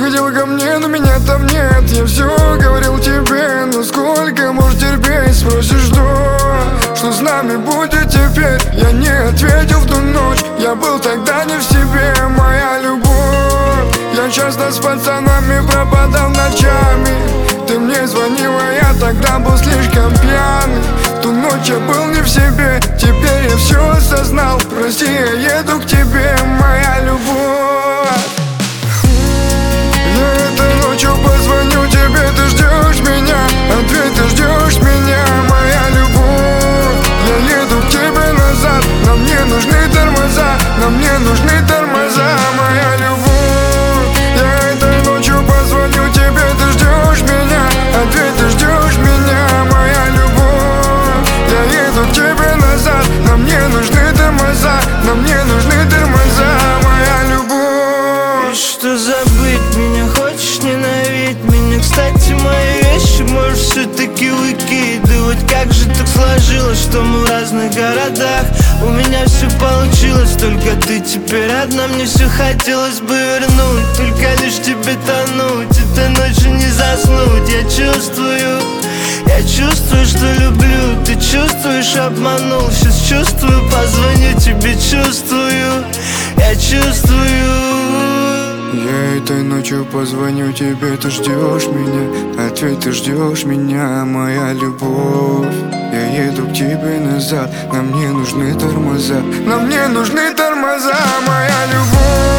приходила ко мне, но меня там нет. Я все говорил тебе, но сколько можешь терпеть? Спросишь, что с нами будет теперь? Я не ответил в ту ночь, я был тогда не в себе, моя любовь. Я часто с пацанами пропадал ночами. Ты мне звонила, я тогда был слишком пьяный. В ту ночь я был не в себе, теперь я все осознал. Прости, я еду к тебе, моя любовь. Я этой ночью позвоню тебе, ты ждешь меня. Ответ, ты ждешь меня, моя любовь. Я еду к тебе назад, нам не нужны тормоза, нам не нужны тормоза, моя любовь. Я этой ночью позвоню тебе, ты ждешь меня. Ответ, ты ждешь меня, моя любовь. Я еду к тебе назад, нам не нужны тормоза, нам не нужны тормоза, моя любовь. Что забыть меня, хочешь ненавидеть меня? Кстати, мои вещи можешь все-таки выкидывать. Как же так сложилось, что мы в разных городах? У меня все получилось, только ты теперь одна. Мне все хотелось бы вернуть, только лишь тебе тонуть. Этой ночью не заснуть, я чувствую, что люблю. Ты чувствуешь, обманул, сейчас чувствую, позвоню тебе, чувствую, я чувствую. Я этой ночью позвоню тебе, ты ждешь меня. Ответ, ты ждешь меня, моя любовь. Я еду к тебе назад, нам не нужны тормоза, нам не нужны тормоза, моя любовь.